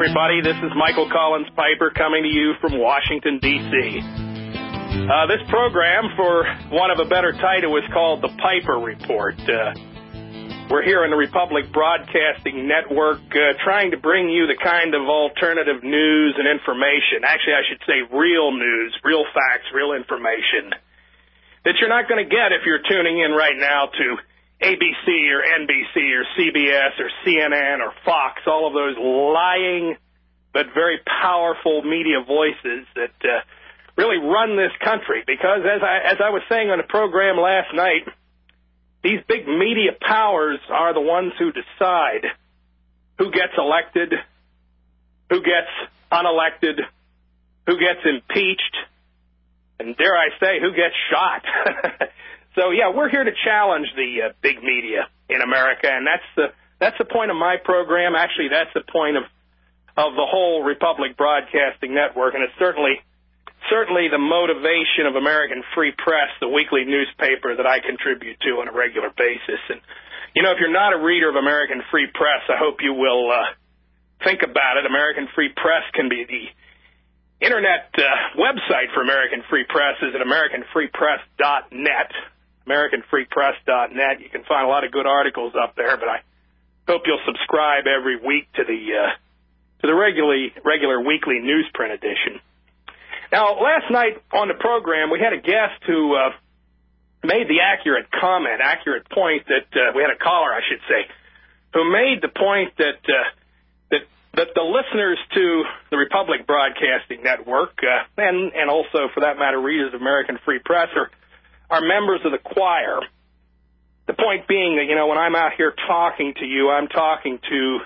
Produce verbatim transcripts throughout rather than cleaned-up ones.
everybody. This is Michael Collins Piper coming to you from Washington, D C Uh, this program, for want of a better title, is called The Piper Report. Uh, we're here in the Republic Broadcasting Network uh, trying to bring you the kind of alternative news and information. Actually, I should say real news, real facts, real information that you're not going to get if you're tuning in right now to A B C or N B C or C B S or C N N or Fox, all of those lying but very powerful media voices that uh, really run this country. Because as I, as I was saying on the program last night, these big media powers are the ones who decide who gets elected, who gets unelected, who gets impeached, and dare I say, who gets shot. So, yeah, we're here to challenge the uh, big media in America, and that's the that's the point of my program. Actually, that's the point of of the whole Republic Broadcasting Network, and it's certainly certainly the motivation of American Free Press, the weekly newspaper that I contribute to on a regular basis. And, you know, if you're not a reader of American Free Press, I hope you will uh, think about it. American Free Press can be the Internet uh, website for American Free Press is at american free press dot net. american free press dot net. You can find a lot of good articles up there, but I hope you'll subscribe every week to the uh, to the regularly regular weekly newsprint edition. Now, last night on the program, we had a guest who uh, made the accurate comment, accurate point that uh, we had a caller, I should say, who made the point that uh, that that the listeners to the Republic Broadcasting Network uh, and and also, for that matter, readers of American Free Press are are members of the choir. The point being that, you know, when I'm out here talking to you, I'm talking to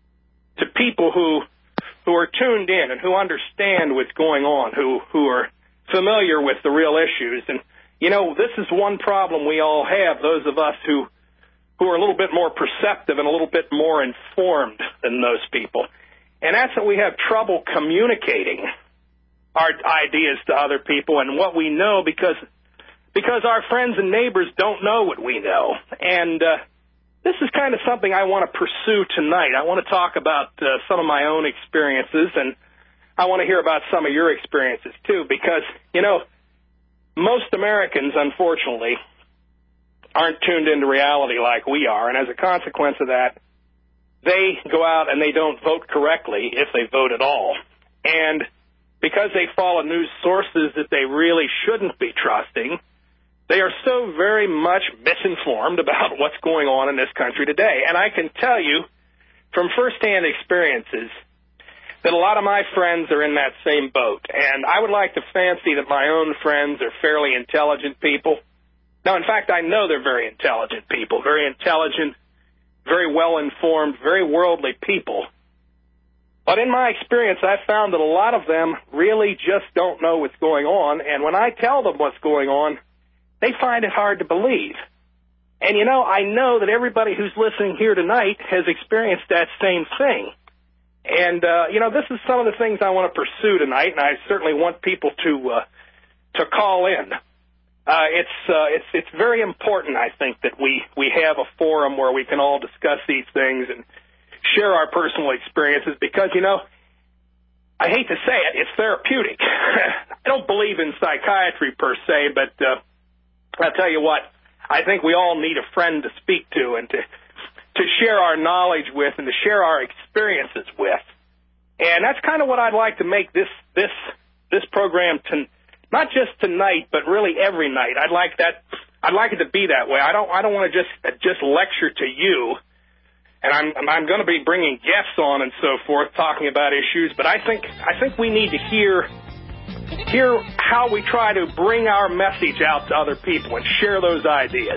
to people who who are tuned in and who understand what's going on, who who are familiar with the real issues. And, you know, this is one problem we all have, those of us who who are a little bit more perceptive and a little bit more informed than those people. And that's that we have trouble communicating our ideas to other people and what we know because because our friends and neighbors don't know what we know. And uh, this is kind of something I want to pursue tonight. I want to talk about uh, some of my own experiences, and I want to hear about some of your experiences, too, because, you know, most Americans, unfortunately, aren't tuned into reality like we are, and as a consequence of that, they go out and they don't vote correctly, if they vote at all. And because they follow news sources that they really shouldn't be trusting, they are so very much misinformed about what's going on in this country today. And I can tell you from firsthand experiences that a lot of my friends are in that same boat. And I would like to fancy that my own friends are fairly intelligent people. Now, in fact, I know they're very intelligent people, very intelligent, very well-informed, very worldly people. But in my experience, I've found that a lot of them really just don't know what's going on. And when I tell them what's going on, they find it hard to believe. And, you know, I know that everybody who's listening here tonight has experienced that same thing. And, uh, you know, this is some of the things I want to pursue tonight, and I certainly want people to uh, to call in. Uh, it's uh, it's it's very important, I think, that we, we have a forum where we can all discuss these things and share our personal experiences because, you know, I hate to say it, it's therapeutic. I don't believe in psychiatry per se, but uh, I'll tell you what, I think we all need a friend to speak to and to to share our knowledge with and to share our experiences with. And that's kind of what I'd like to make this this this program to, not just tonight, but really every night. I'd like that. I'd like it to be that way. I don't. I don't want to just just lecture to you, and I'm I'm going to be bringing guests on and so forth, talking about issues. But I think I think we need to hear hear how we try to bring our message out to other people and share those ideas.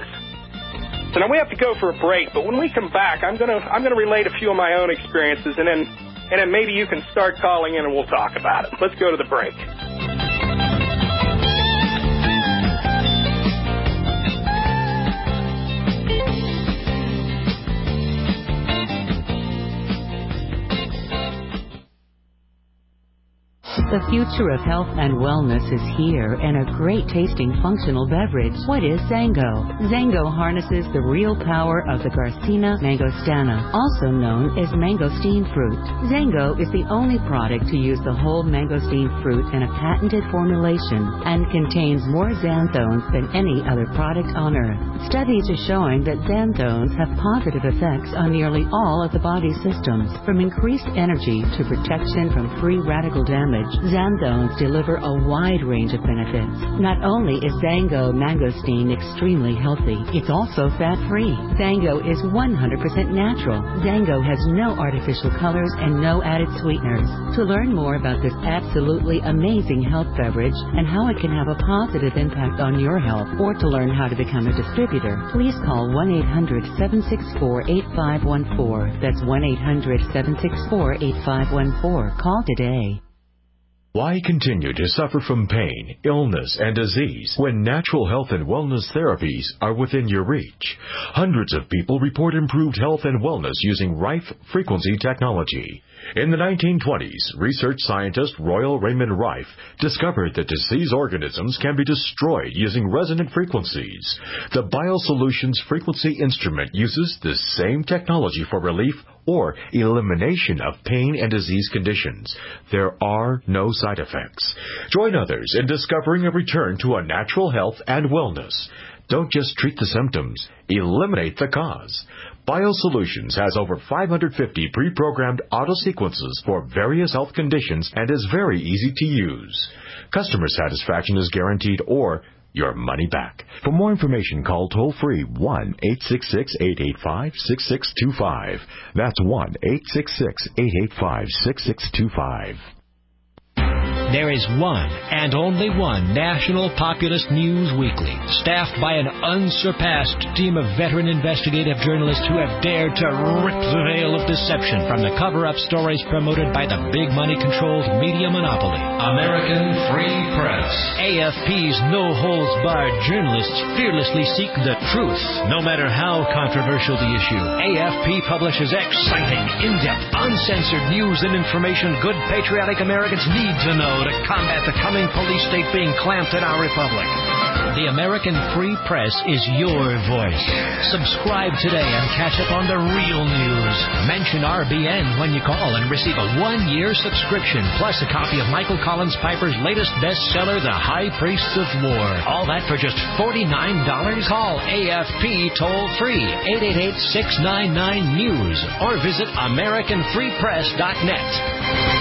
So now we have to go for a break, but when we come back, I'm going to I'm going to relate a few of my own experiences, and then and then maybe you can start calling in and we'll talk about it. Let's go to the break. The future of health and wellness is here in a great tasting functional beverage. What is Zango? Zango harnesses the real power of the Garcinia mangostana, also known as mangosteen fruit. Zango is the only product to use the whole mangosteen fruit in a patented formulation and contains more xanthones than any other product on earth. Studies are showing that xanthones have positive effects on nearly all of the body's systems, from increased energy to protection from free radical damage. Xanthones deliver a wide range of benefits. Not only is Zango mangosteen extremely healthy, it's also fat-free. Zango is one hundred percent natural. Zango has no artificial colors and no added sweeteners. To learn more about this absolutely amazing health beverage and how it can have a positive impact on your health, or to learn how to become a distributor, please call one eight hundred, seven six four, eight five one four. That's one eight hundred, seven six four, eight five one four. Call today. Why continue to suffer from pain, illness, and disease when natural health and wellness therapies are within your reach? Hundreds of people report improved health and wellness using Rife frequency technology. In the nineteen twenties, research scientist Royal Raymond Rife discovered that diseased organisms can be destroyed using resonant frequencies. The BioSolutions frequency instrument uses the same technology for relief or elimination of pain and disease conditions. There are no side effects. Join others in discovering a return to a natural health and wellness. Don't just treat the symptoms, eliminate the cause. BioSolutions has over five hundred fifty pre-programmed auto sequences for various health conditions and is very easy to use. Customer satisfaction is guaranteed or your money back. For more information, call toll-free one eight six six, eight eight five, six six two five. That's one eight six six, eight eight five, six six two five. There is one and only one national populist news weekly, staffed by an unsurpassed team of veteran investigative journalists who have dared to rip the veil of deception from the cover-up stories promoted by the big money-controlled media monopoly. American Free Press. A F P's no-holds-barred journalists fearlessly seek the truth, no matter how controversial the issue. A F P publishes exciting, in-depth, uncensored news and information good patriotic Americans need to know to combat the coming police state being clamped in our republic. The American Free Press is your voice. Subscribe today and catch up on the real news. Mention R B N when you call and receive a one-year subscription, plus a copy of Michael Collins Piper's latest bestseller, The High Priests of War. All that for just forty-nine dollars. Call A F P toll-free, eight eight eight, six nine nine, news, or visit American Free Press dot net.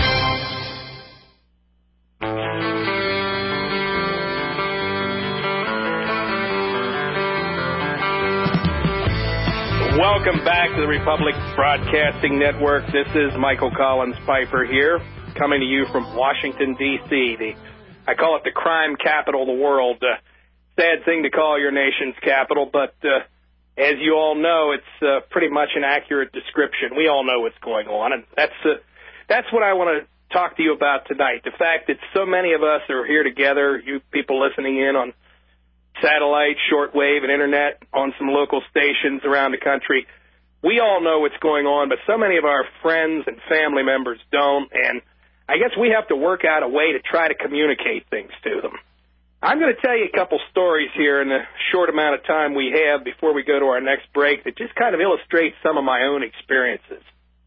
Welcome back to the Republic Broadcasting Network. This is Michael Collins Piper here, coming to you from Washington, D C The, I call it the crime capital of the world. Uh, sad thing to call your nation's capital, but uh, as you all know, it's uh, pretty much an accurate description. We all know what's going on, and that's uh, that's what I want to talk to you about tonight. The fact that so many of us are here together, you people listening in on satellite, shortwave, and internet on some local stations around the country. We all know what's going on, but so many of our friends and family members don't, and I guess we have to work out a way to try to communicate things to them. I'm going to tell you a couple stories here in the short amount of time we have before we go to our next break that just kind of illustrate some of my own experiences.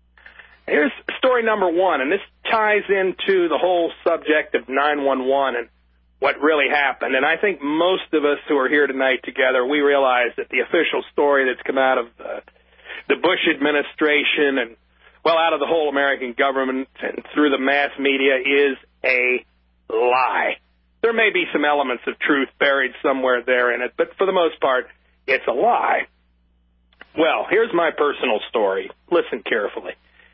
Here's story number one, and this ties into the whole subject of nine one one and what really happened. And I think most of us who are here tonight together, we realize that the official story that's come out of uh, the Bush administration and, well, out of the whole American government and through the mass media is a lie. There may be some elements of truth buried somewhere there in it, but for the most part, it's a lie. Well, here's my personal story. Listen carefully.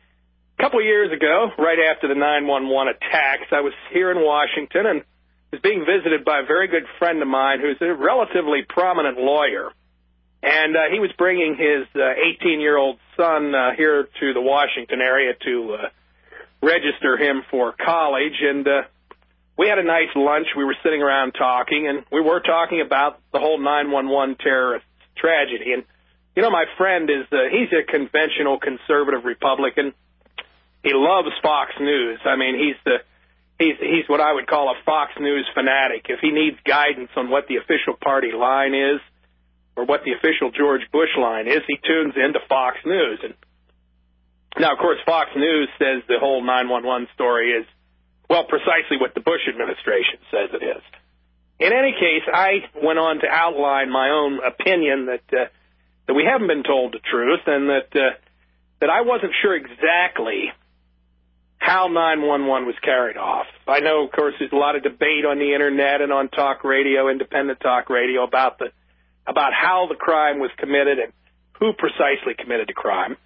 A couple of years ago, right after the nine one one attacks, I was here in Washington and was being visited by a very good friend of mine who's a relatively prominent lawyer. And uh, he was bringing his eighteen-year-old uh, son uh, here to the Washington area to uh, register him for college. And uh, we had a nice lunch. We were sitting around talking, and we were talking about the whole nine one one terrorist tragedy. And, you know, my friend is, uh, he's a conventional conservative Republican. He loves Fox News. I mean, he's the he's, he's what I would call a Fox News fanatic. If he needs guidance on what the official party line is or what the official George Bush line is, he tunes into Fox News. And now, of course, Fox News says the whole nine one one story is, well, precisely what the Bush administration says it is. In any case, I went on to outline my own opinion that uh, that we haven't been told the truth, and that uh, that I wasn't sure exactly how nine one one was carried off. I know, of course, there's a lot of debate on the Internet and on talk radio, independent talk radio, about the about how the crime was committed and who precisely committed the crime.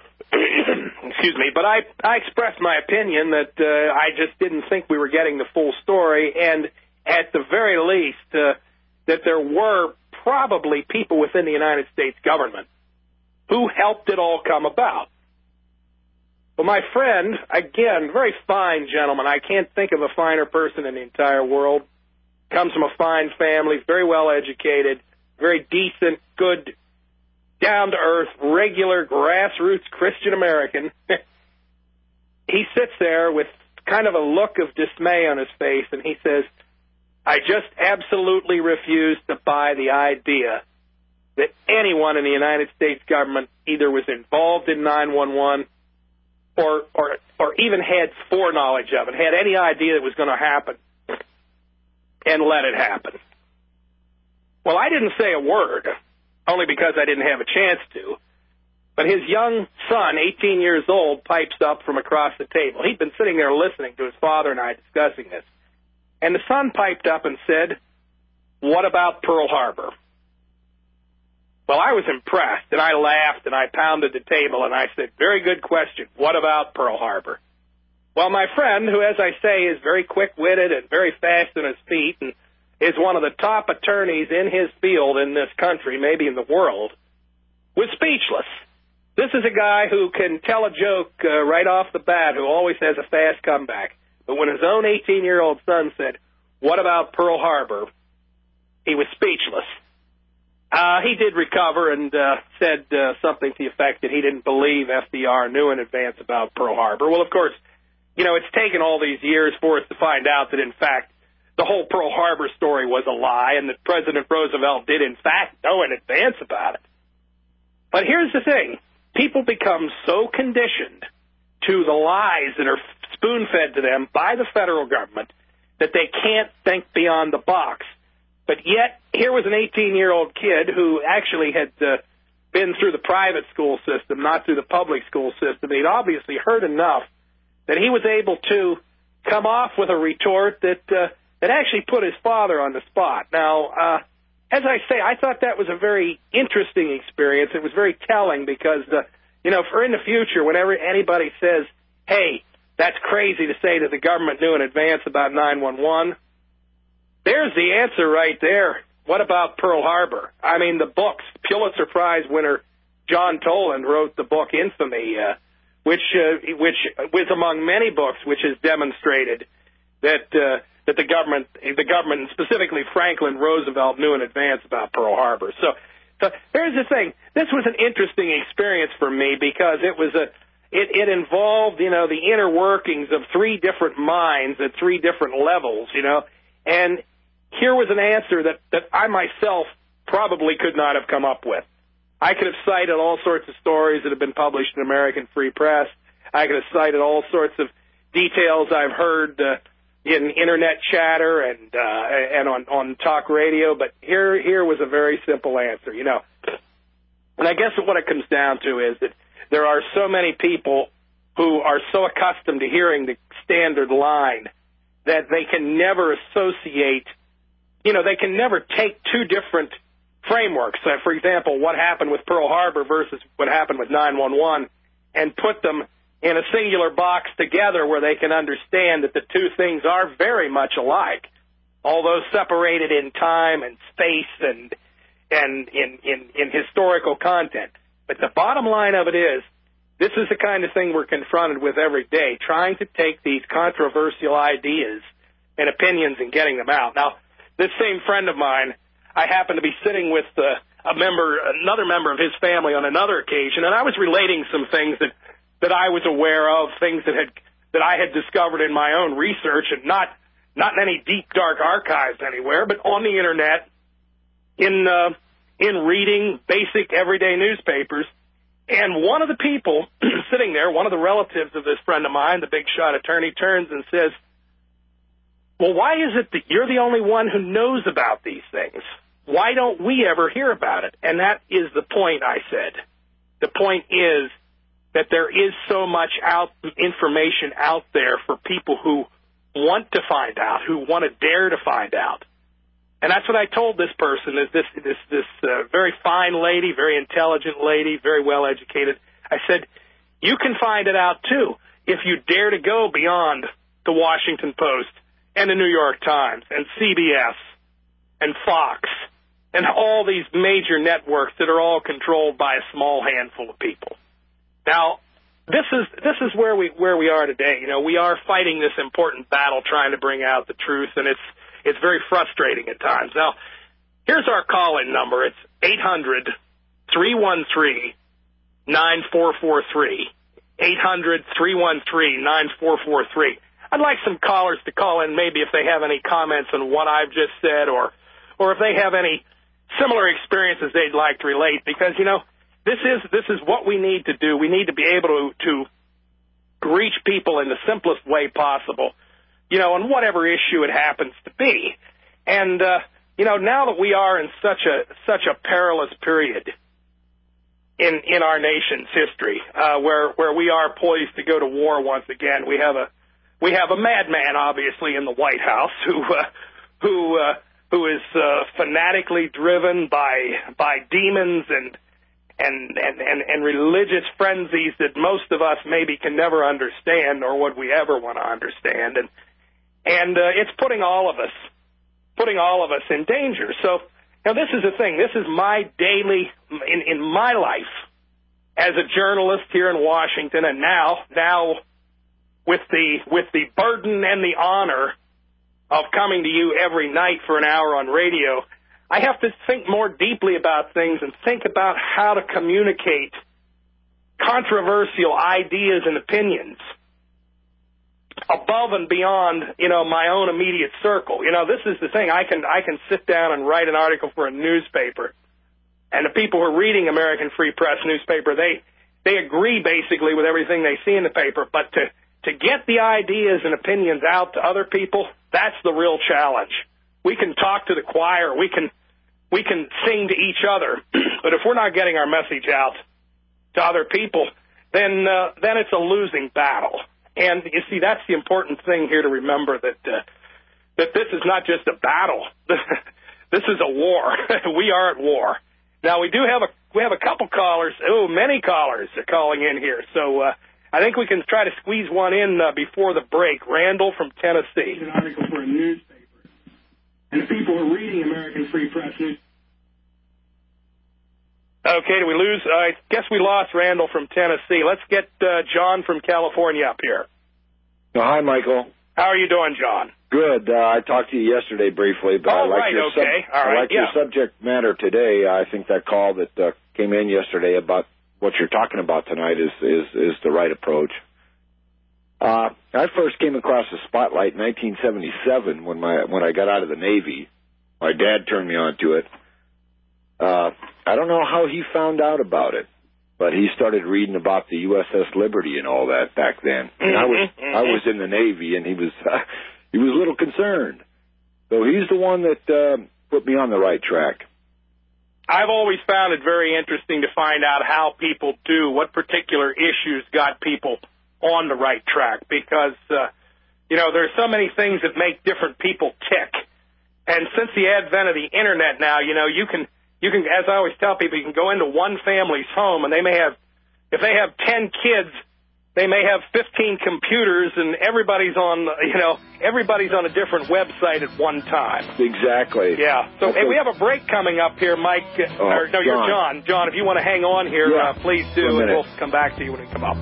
Excuse me, but I, I expressed my opinion that uh, I just didn't think we were getting the full story, and at the very least, uh, that there were probably people within the United States government who helped it all come about. Well, my friend, again, very fine gentleman, I can't think of a finer person in the entire world, comes from a fine family, very well educated, very decent, good, down-to-earth, regular, grassroots Christian American. He sits there with kind of a look of dismay on his face, and he says, I just absolutely refuse to buy the idea that anyone in the United States government either was involved in nine one one or, or, or even had foreknowledge of it, had any idea it was going to happen, and let it happen. Well, I didn't say a word, only because I didn't have a chance to. But his young son, eighteen years old, pipes up from across the table. He'd been sitting there listening to his father and I discussing this. And the son piped up and said, what about Pearl Harbor? Well, I was impressed, and I laughed, and I pounded the table, and I said, very good question. What about Pearl Harbor? Well, my friend, who, as I say, is very quick-witted and very fast on his feet and is one of the top attorneys in his field in this country, maybe in the world, was speechless. This is a guy who can tell a joke uh, right off the bat, who always has a fast comeback. But when his own eighteen-year-old son said, what about Pearl Harbor, he was speechless. Uh, he did recover and uh, said uh, something to the effect that he didn't believe F D R knew in advance about Pearl Harbor. Well, of course, you know, it's taken all these years for us to find out that, in fact, the whole Pearl Harbor story was a lie and that President Roosevelt did, in fact, know in advance about it. But here's the thing. People become so conditioned to the lies that are spoon-fed to them by the federal government that they can't think beyond the box. But yet, here was an eighteen-year-old kid who actually had uh, been through the private school system, not through the public school system. He'd obviously heard enough that he was able to come off with a retort that uh, that actually put his father on the spot. Now, uh, as I say, I thought that was a very interesting experience. It was very telling because, uh, you know, for in the future, whenever anybody says, hey, that's crazy to say that the government knew in advance about nine one one, there's the answer right there. What about Pearl Harbor? I mean, the books, Pulitzer Prize winner John Toland wrote the book Infamy, uh, which uh, which was among many books which has demonstrated that uh, that the government, the government, and specifically Franklin Roosevelt, knew in advance about Pearl Harbor. So, so here's the thing. This was an interesting experience for me because it was a it, it involved, you know, the inner workings of three different minds at three different levels, you know, and here was an answer that, that I myself probably could not have come up with. I could have cited all sorts of stories that have been published in American Free Press. I could have cited all sorts of details I've heard uh, in Internet chatter and uh, and on, on talk radio, but here here was a very simple answer, you know. And I guess what it comes down to is that there are so many people who are so accustomed to hearing the standard line that they can never associate, you know, they can never take two different frameworks. So, for example, what happened with Pearl Harbor versus what happened with nine one one, and put them in a singular box together where they can understand that the two things are very much alike, although separated in time and space and and in, in, in historical content. But the bottom line of it is, this is the kind of thing we're confronted with every day, trying to take these controversial ideas and opinions and getting them out. Now, this same friend of mine, I happened to be sitting with uh, a member, another member of his family on another occasion, and I was relating some things that, that I was aware of, things that had that I had discovered in my own research, and not not in any deep, dark archives anywhere, but on the Internet, in uh, in reading basic, everyday newspapers. And one of the people sitting there, one of the relatives of this friend of mine, the big shot attorney, turns and says, well, why is it that you're the only one who knows about these things? Why don't we ever hear about it? And that is the point, I said. The point is that there is so much out information out there for people who want to find out, who want to dare to find out. And that's what I told this person, is this this this uh, very fine lady, very intelligent lady, very well educated. I said, you can find it out too if you dare to go beyond the Washington Post and the New York Times and C B S and Fox and all these major networks that are all controlled by a small handful of people. Now, this is this is where we where we are today. You know, we are fighting this important battle, trying to bring out the truth, and it's it's very frustrating at times. Now, here's our call-in number. It's eight hundred, three one three, nine four four three. eight hundred, three one three, nine four four three. I'd like some callers to call in, maybe if they have any comments on what I've just said, or or if they have any similar experiences they'd like to relate, because, you know, this is this is what we need to do. We need to be able to, to reach people in the simplest way possible, you know, on whatever issue it happens to be. And, uh, you know, now that we are in such a such a perilous period in in our nation's history, uh, where where we are poised to go to war once again, we have a we have a madman, obviously, in the White House who uh, who uh, who is uh, fanatically driven by by demons and and, and and and religious frenzies that most of us maybe can never understand, nor would we ever want to understand, and and uh, it's putting all of us putting all of us in danger. So now this is the thing. This is my daily in in my life as a journalist here in Washington, and now now with the with the burden and the honor of coming to you every night for an hour on radio, I have to think more deeply about things and think about how to communicate controversial ideas and opinions above and beyond, you know, my own immediate circle. You know, this is the thing. I can I can sit down and write an article for a newspaper, and the people who are reading American Free Press newspaper, they they agree basically with everything they see in the paper, but to to get the ideas and opinions out to other people, that's the real challenge. We can talk to the choir, we can we can sing to each other, but if we're not getting our message out to other people, then uh, then it's a losing battle. And you see, that's the important thing here to remember, that uh, that this is not just a battle. This is a war. We are at war. Now, we do have a we have a couple callers. Oh, many callers are calling in here. So uh, I think we can try to squeeze one in uh, before the break. Randall from Tennessee. An article for a newspaper, and the people who are reading American Free Press news. Okay, did we lose? I guess we lost Randall from Tennessee. Let's get uh, John from California up here. Oh, hi, Michael. How are you doing, John? Good. Uh, I talked to you yesterday briefly, but oh, I like right, your okay. sub- All right, I like yeah. your subject matter today. I think that call that uh, came in yesterday about what you're talking about tonight is is, is the right approach. Uh, I first came across the Spotlight in nineteen seventy-seven when my when I got out of the Navy. My dad turned me on to it. Uh, I don't know how he found out about it, but he started reading about the U S S Liberty and all that back then. And I was mm-hmm. I was in the Navy, and he was uh, he was a little concerned. So he's the one that uh, put me on the right track. I've always found it very interesting to find out how people do, what particular issues got people on the right track, because, uh, you know, there are so many things that make different people tick. And since the advent of the Internet now, you know, you can, you can, as I always tell people, you can go into one family's home, and they may have, if they have ten kids, they may have fifteen computers, and everybody's on, you know, everybody's on a different website at one time. Exactly. Yeah. So, hey, we have a break coming up here, Mike. Oh, or, no, John. you're John. John, if you want to hang on here, yeah. uh, please do, and we'll come back to you when we come up.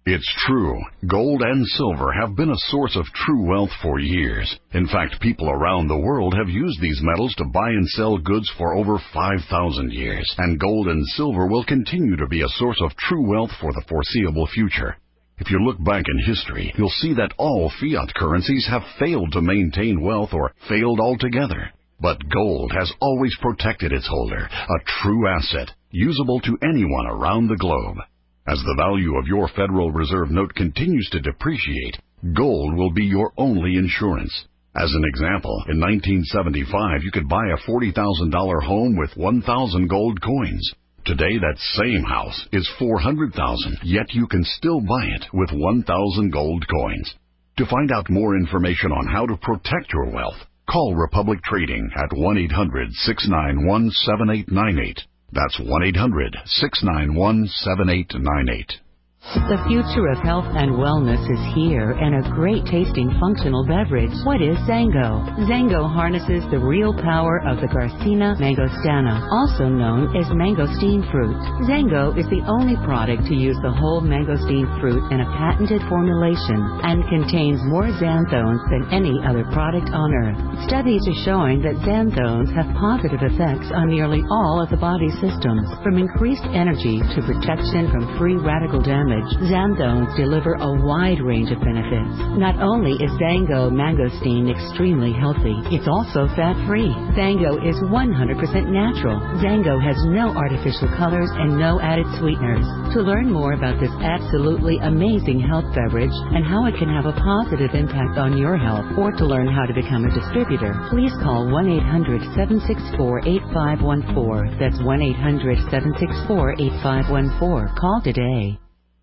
It's true. Gold and silver have been a source of true wealth for years. In fact, people around the world have used these metals to buy and sell goods for over five thousand years. And gold and silver will continue to be a source of true wealth for the foreseeable future. If you look back in history, you'll see that all fiat currencies have failed to maintain wealth or failed altogether. But gold has always protected its holder, a true asset, usable to anyone around the globe. As the value of your Federal Reserve note continues to depreciate, gold will be your only insurance. As an example, in nineteen seventy-five, you could buy a forty thousand dollars home with one thousand gold coins. Today, that same house is four hundred thousand dollars, yet you can still buy it with one thousand gold coins. To find out more information on how to protect your wealth, call Republic Trading at one eight hundred, six nine one, seven eight nine eight. That's one eight hundred, six nine one, seven eight nine eight. The future of health and wellness is here in a great tasting functional beverage. What is Zango? Zango harnesses the real power of the Garcinia mangostana, also known as mangosteen fruit. Zango is the only product to use the whole mangosteen fruit in a patented formulation and contains more xanthones than any other product on earth. Studies are showing that xanthones have positive effects on nearly all of the body systems, from increased energy to protection from free radical damage. Xanthones deliver a wide range of benefits. Not only is Zango mangosteen extremely healthy, it's also fat-free. Zango is one hundred percent natural. Zango has no artificial colors and no added sweeteners. To learn more about this absolutely amazing health beverage and how it can have a positive impact on your health, or to learn how to become a distributor, please call one eight hundred, seven six four, eight five one four. That's one eight hundred, seven six four, eight five one four. Call today.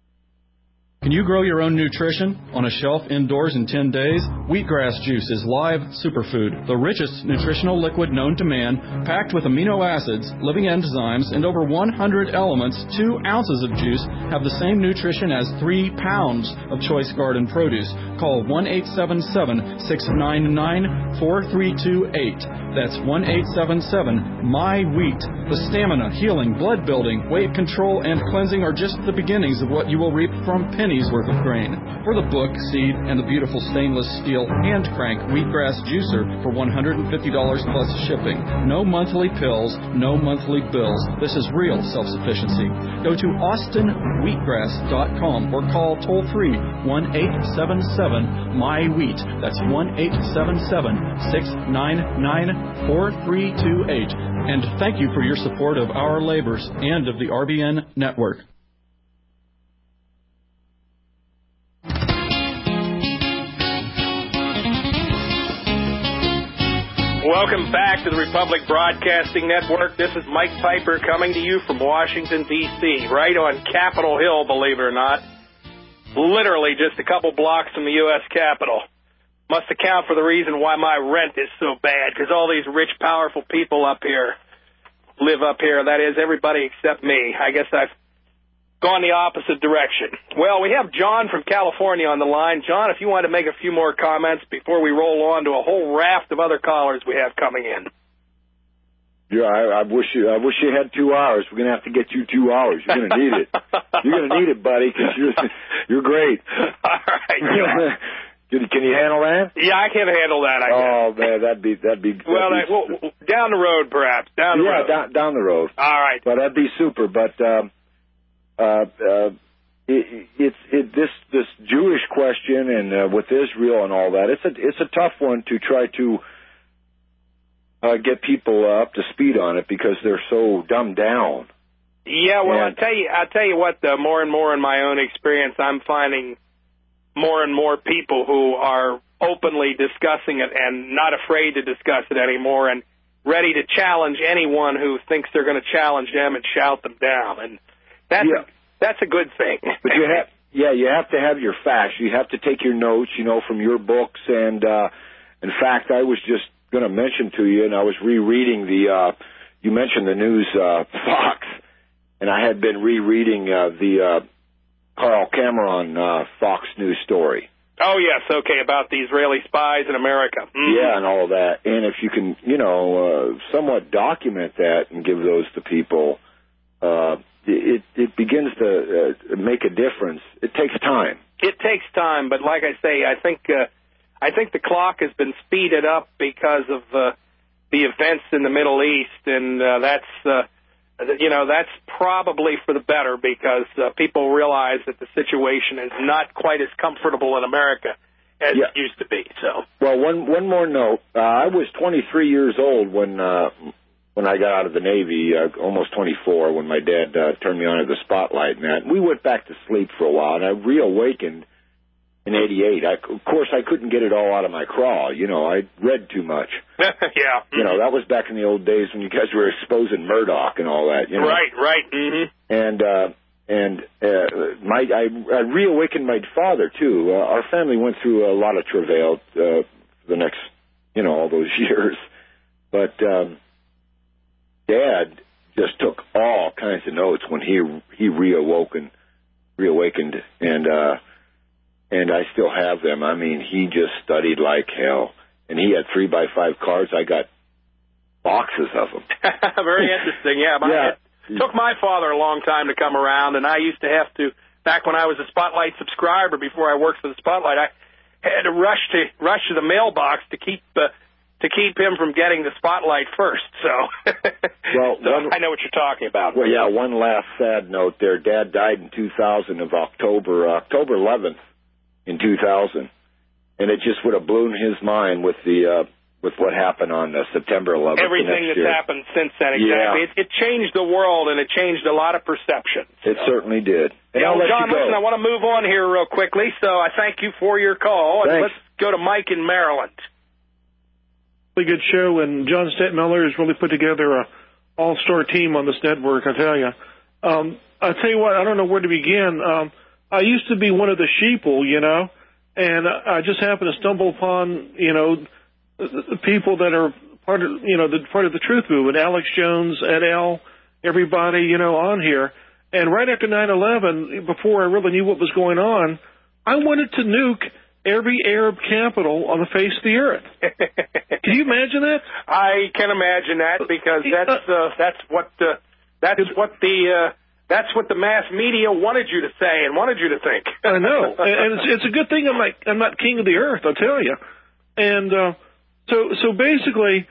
Can you grow your own nutrition on a shelf indoors in ten days? Wheatgrass juice is live superfood, the richest nutritional liquid known to man, packed with amino acids, living enzymes, and over one hundred elements. Two ounces of juice have the same nutrition as three pounds of choice garden produce. Call one eight seven seven, six nine nine, four three two eight. That's one eight seven seven, M Y wheat. The stamina, healing, blood building, weight control, and cleansing are just the beginnings of what you will reap from pennies worth of grain. For the book, seed, and the beautiful stainless steel hand crank wheatgrass juicer for one hundred fifty dollars plus shipping. No monthly pills, no monthly bills. This is real self-sufficiency. Go to austin wheatgrass dot com or call toll-free one eight seven seven, M Y wheat. That's one eight seven seven, six nine nine, four three two eight. And thank you for your support of our labors and of the R B N network. Welcome back to the Republic Broadcasting Network. This is Mike Piper coming to you from Washington, D C, right on Capitol Hill, believe it or not. Literally just a couple blocks from the U S Capitol. Must account for the reason why my rent is so bad, because all these rich, powerful people up here live up here. That is, everybody except me. I guess I've gone the opposite direction. Well, we have John from California on the line. John, if you want to make a few more comments before we roll on to a whole raft of other callers we have coming in. Yeah, I, I wish you. I wish you had two hours. We're gonna have to get you two hours. You're gonna need it. You're gonna need it, buddy, because you're you're great. All right. Can, can you handle that? Yeah, I can handle that. I oh guess. man, that'd be that'd be. That'd well, be, I, well, down the road, perhaps. Down the yeah, road. down down the road. All right. But that'd be super. But um, uh, uh, it, it's it, this this Jewish question and uh, with Israel and all that. It's a it's a tough one to try to uh, get people uh, up to speed on it because they're so dumbed down. Yeah, well, and, I tell you, I tell you what. Uh, more and more in my own experience, I'm finding more and more people who are openly discussing it and not afraid to discuss it anymore and ready to challenge anyone who thinks they're going to challenge them and shout them down. And that's, yeah. a, that's a good thing. But you have, yeah, you have to have your facts. You have to take your notes, you know, from your books. And, uh, in fact, I was just going to mention to you, and I was rereading the, uh, you mentioned the news, uh, Fox, and I had been rereading, uh, the, uh, Carl Cameron uh, Fox News story. Oh, yes, okay, about the Israeli spies in America. Mm-hmm. Yeah, and all of that. And if you can, you know, uh, somewhat document that and give those to people, uh, it it begins to uh, make a difference. It takes time. It takes time, but like I say, I think uh, I think the clock has been speeded up because of uh, the events in the Middle East, and uh, that's uh, you know that's probably for the better because uh, people realize that the situation is not quite as comfortable in America as yeah. it used to be. So, well, one one more note. Uh, I was twenty-three years old when uh, when I got out of the Navy, uh, almost twenty-four, when my dad uh, turned me on to the Spotlight and that. We went back to sleep for a while, and I reawakened in eighty-eight. I, of course, I couldn't get it all out of my craw. You know, I read too much. yeah. You know, that was back in the old days when you guys were exposing Murdoch and all that. You know? Right, right. Mm-hmm. And uh, and uh, my I, I reawakened my father too. Uh, our family went through a lot of travail uh, for the next, you know, all those years. But um, Dad just took all kinds of notes when he he reawoken, reawakened, and uh, and I still have them. I mean, he just studied like hell, and he had three by five cards. I got boxes of them. Very interesting. Yeah, my, yeah. It took my father a long time to come around, and I used to have to, back when I was a Spotlight subscriber, before I worked for the Spotlight, I had to rush to rush to the mailbox to keep uh, to keep him from getting the Spotlight first. So, well, so one, I know what you're talking about. Well, yeah. One last sad note there. Dad died in two thousand of October uh, October eleventh in two thousand, and it just would have blown his mind with the. Uh, with what happened on uh, September eleventh. Everything that's year. happened since then, exactly. Yeah. It, it changed the world, and it changed a lot of perceptions. It so. certainly did. And yeah, I'll well, let John, you go. listen, I want to move on here real quickly, so I thank you for your call. And Thanks. let's go to Mike in Maryland. Really good show, and John Stettmiller has really put together a all-star team on this network, I tell you. Um, I tell you what, I don't know where to begin. Um, I used to be one of the sheeple, you know, and I just happened to stumble upon, you know, the people that are part of, you know, the part of the Truth Movement, Alex Jones, et al., everybody, you know, on here. And right after nine eleven, before I really knew what was going on, I wanted to nuke every Arab capital on the face of the earth. Can you imagine that? I can imagine that because that's uh, that's what uh, that's what the uh, that's what the mass media wanted you to say and wanted you to think. I know, and it's, it's a good thing I'm not I'm not king of the earth, I'll tell you. And uh, So, so basically,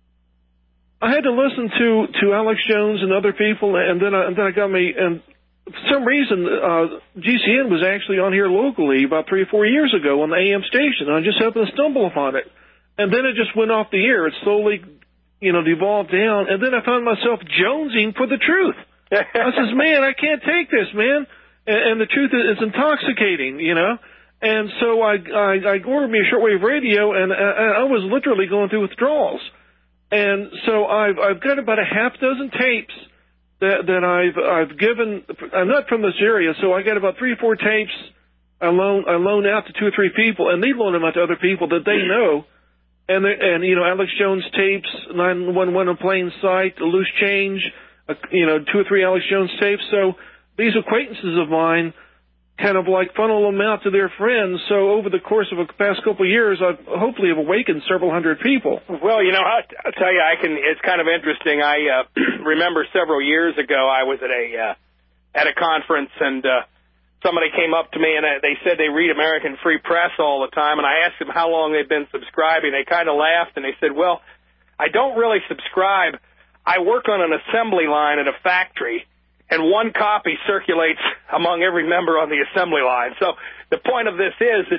I had to listen to, to Alex Jones and other people, and then I, and then I got me, and for some reason, uh, G C N was actually on here locally about three or four years ago on the A M station, and I just happened to stumble upon it. And then it just went off the air. It slowly, you know, devolved down, and then I found myself jonesing for the truth. I says, man, I can't take this, man. And, and the truth is intoxicating, you know. And so I, I, I ordered me a shortwave radio, and I, I was literally going through withdrawals. And so I've, I've got about a half dozen tapes that, that I've, I've given. I'm not from this area, so I got about three or four tapes I loan, I loan out to two or three people, and they loan them out to other people that they know. And, and you know, Alex Jones tapes, nine one one in plain sight, a loose change, uh, you know, two or three Alex Jones tapes. So these acquaintances of mine kind of like funnel them out to their friends. So over the course of the past couple of years, I've hopefully have awakened several hundred people. Well, you know, I'll, I'll tell you, I can. It's kind of interesting. I uh, remember several years ago, I was at a uh, at a conference, and uh, somebody came up to me, and uh, they said they read American Free Press all the time, and I asked them how long they've been subscribing. They kind of laughed, and they said, well, I don't really subscribe. I work on an assembly line at a factory, and one copy circulates among every member on the assembly line. So the point of this is that,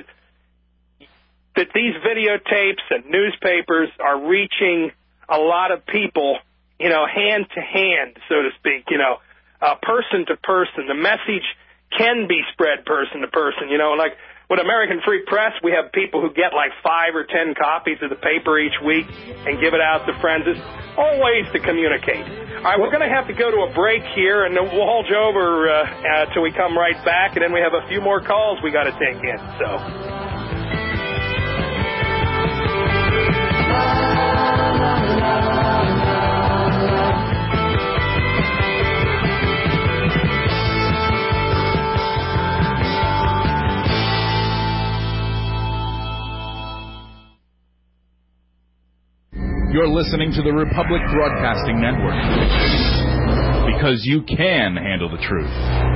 that these videotapes and newspapers are reaching a lot of people, you know, hand to hand, so to speak, you know, uh, person to person. The message can be spread person to person, you know, like with American Free Press, we have people who get like five or ten copies of the paper each week and give it out to friends. There's all ways to communicate. All right, we're going to have to go to a break here, and we'll hold you over uh, uh, till we come right back, and then we have a few more calls we got to take in. So. You're listening to the Republic Broadcasting Network. because you can handle the truth.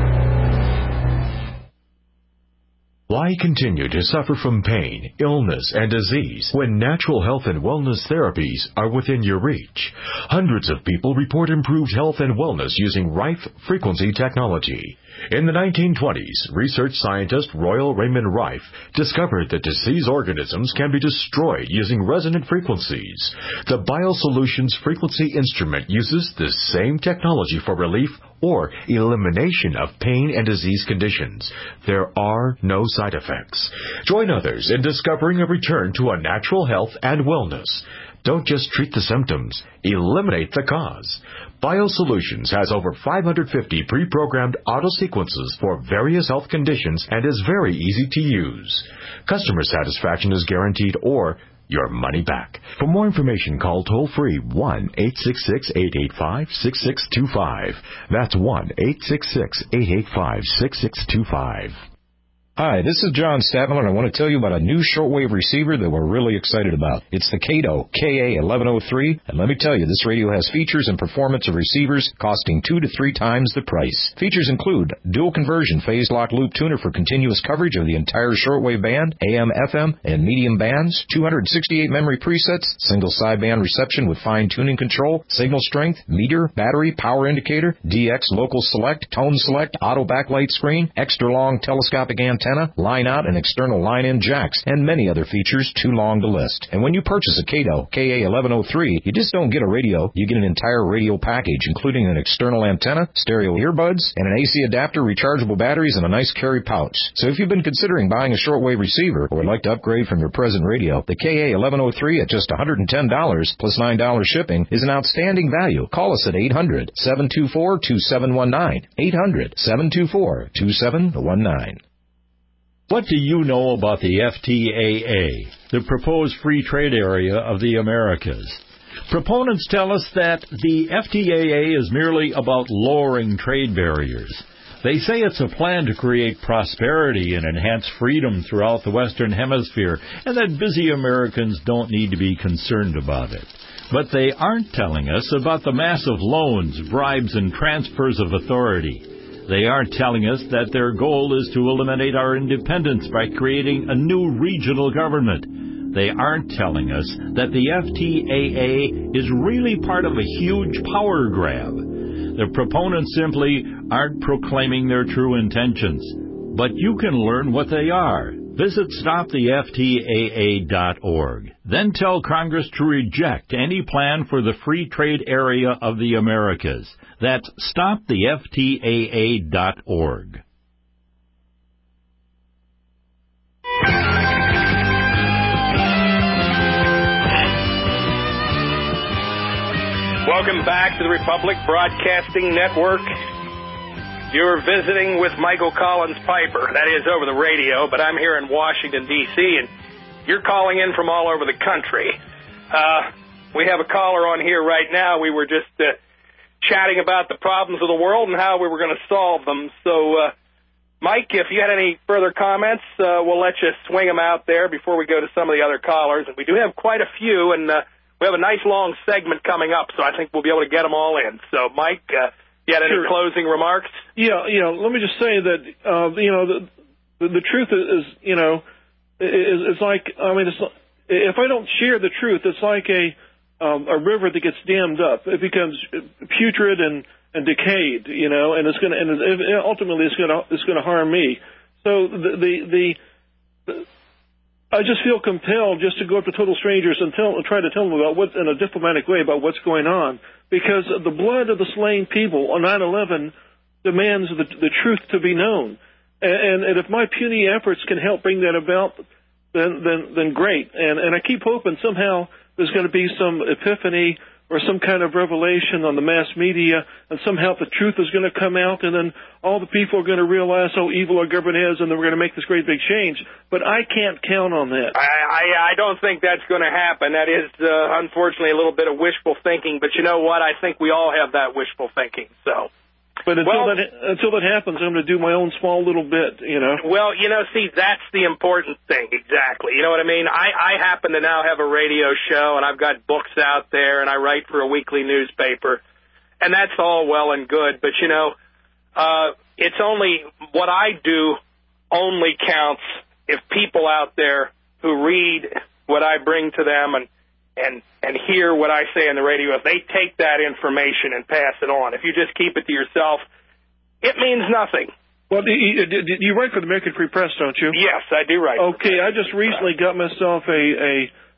Why continue to suffer from pain, illness, and disease when natural health and wellness therapies are within your reach? Hundreds of people report improved health and wellness using Rife frequency technology. In the nineteen twenties, research scientist Royal Raymond Rife discovered that diseased organisms can be destroyed using resonant frequencies. The BioSolutions frequency instrument uses the same technology for relief or elimination of pain and disease conditions. There are no side effects. Join others in discovering a return to a natural health and wellness. Don't just treat the symptoms, eliminate the cause. BioSolutions has over five hundred fifty pre-programmed auto sequences for various health conditions and is very easy to use. Customer satisfaction is guaranteed or your money back. For more information, call toll-free one eight six six, eight eight five, six six two five. That's one eight six six, eight eight five, six six two five. Hi, this is John Statmiller, and I want to tell you about a new shortwave receiver that we're really excited about. It's the Kato K A eleven oh three, and let me tell you, this radio has features and performance of receivers costing two to three times the price. Features include dual conversion phase lock loop tuner for continuous coverage of the entire shortwave band, A M, F M, and medium bands, two hundred sixty-eight memory presets, single sideband reception with fine-tuning control, signal strength, meter, battery, power indicator, D X local select, tone select, auto backlight screen, extra long telescopic antenna, Antenna, line-out and external line-in jacks, and many other features too long to list. And when you purchase a Kato K A eleven oh three, you just don't get a radio, you get an entire radio package, including an external antenna, stereo earbuds, and an A C adapter, rechargeable batteries, and a nice carry pouch. So if you've been considering buying a shortwave receiver or would like to upgrade from your present radio, the K A eleven oh three at just one hundred ten dollars plus nine dollars shipping is an outstanding value. Call us at eight hundred, seven two four, two seven one nine, eight hundred, seven two four, two seven one nine. What do you know about the F T A A, the proposed free trade area of the Americas? Proponents tell us that the F T A A is merely about lowering trade barriers. They say it's a plan to create prosperity and enhance freedom throughout the Western Hemisphere, and that busy Americans don't need to be concerned about it. But they aren't telling us about the massive loans, bribes, and transfers of authority. They aren't telling us that their goal is to eliminate our independence by creating a new regional government. They aren't telling us that the F T A A is really part of a huge power grab. The proponents simply aren't proclaiming their true intentions. But you can learn what they are. Visit stop the F T A A dot org. Then tell Congress to reject any plan for the free trade area of the Americas. That's stop the F T A A dot org. Welcome back to the Republic Broadcasting Network. You're visiting with Michael Collins Piper. That is over the radio, but I'm here in Washington, D C, and you're calling in from all over the country. Uh, we have a caller on here right now. We were just uh, chatting about the problems of the world and how we were going to solve them. So, uh, Mike, if you had any further comments, uh, we'll let you swing them out there before we go to some of the other callers. And we do have quite a few, and uh, we have a nice long segment coming up, so I think we'll be able to get them all in. So, Mike, uh, you had any sure. closing remarks? Yeah, you know, let me just say that, uh, you know, the, the, the truth is, you know, is, is like, I mean, it's, if I don't share the truth, it's like a um, a river that gets dammed up. It becomes putrid and, and decayed, you know, and it's going to, and it, ultimately it's going to, it's going to harm me. So the, the, the, the, I just feel compelled just to go up to total strangers and tell, try to tell them about what, in a diplomatic way, about what's going on. Because the blood of the slain people on nine eleven demands the, the truth to be known. And, and if my puny efforts can help bring that about, then, then, then great. And, and I keep hoping somehow there's going to be some epiphany or some kind of revelation on the mass media, and somehow the truth is going to come out, and then all the people are going to realize how evil our government is, and then we're going to make this great big change. But I can't count on that. I, I, I don't think that's going to happen. That is, uh, unfortunately, a little bit of wishful thinking. But you know what? I think we all have that wishful thinking. So. But until, well, that, until that happens, I'm going to do my own small little bit, you know. Well, you know, see, that's the important thing, exactly. You know what I mean? I, I happen to now have a radio show, and I've got books out there, and I write for a weekly newspaper. and that's all well and good. But, you know, uh, it's only what I do only counts if people out there who read what I bring to them and, and, and hear what I say on the radio, if they take that information and pass it on. If you just keep it to yourself, it means nothing. Well, you, you write for the American Free Press, don't you? Yes, I do write. Okay, I just recently got myself a, a